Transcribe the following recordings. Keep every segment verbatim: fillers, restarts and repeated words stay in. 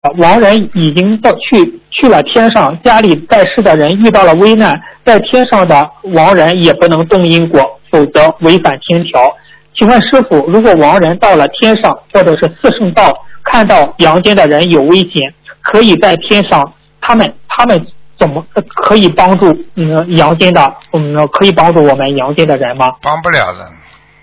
亡人已经到去去了天上，家里在世的人遇到了危难，在天上的亡人也不能动因果，否则违反天条。请问师父，如果亡人到了天上或者是四圣道，看到阳间的人有危险，可以在天上，他们他们怎么可以帮助嗯阳间的嗯可以帮助我们阳间的人吗？ 帮不了的。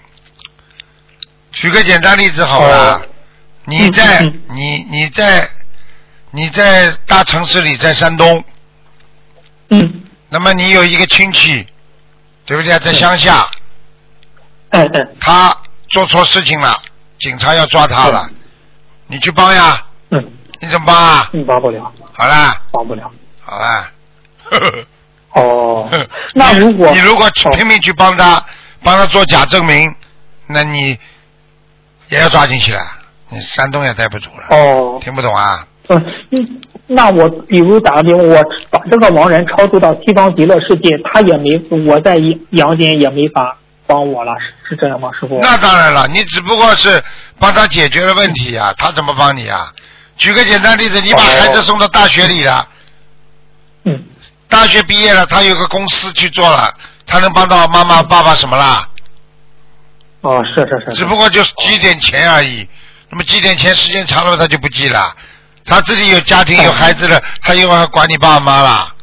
举个简单例子好了，哦、你在、嗯、你你在你在大城市里，在山东， 嗯， 那么你有一个亲戚，对不对？在乡下， 嗯嗯， 他做错事情了，警察要抓他了，你去帮呀？ 嗯， 你怎么帮啊？ 嗯，帮不了。 好啦， 帮不了。 好啦。 哦，那如果你, 你如果拼命去帮他，帮他做假证明，那你也要抓进去了，你山东也待不住了。 哦， 听不懂啊？ 嗯，那我比如打个比方，我把这个亡人超度到西方极乐世界，他也没，我在阳间也没法帮我了，是这样吗，师傅？ 那当然了，你只不过是帮他解决了问题啊，他怎么帮你啊？举个简单例子，你把孩子送到大学里了， 嗯， 大学毕业了，他有个公司去做了，他能帮到妈妈爸爸什么啦？ 哦，是是是， 只不过就是积点钱而已。那么积点钱，时间长了他就不积了。他自己有家庭有孩子了，他又要管你爸爸妈了。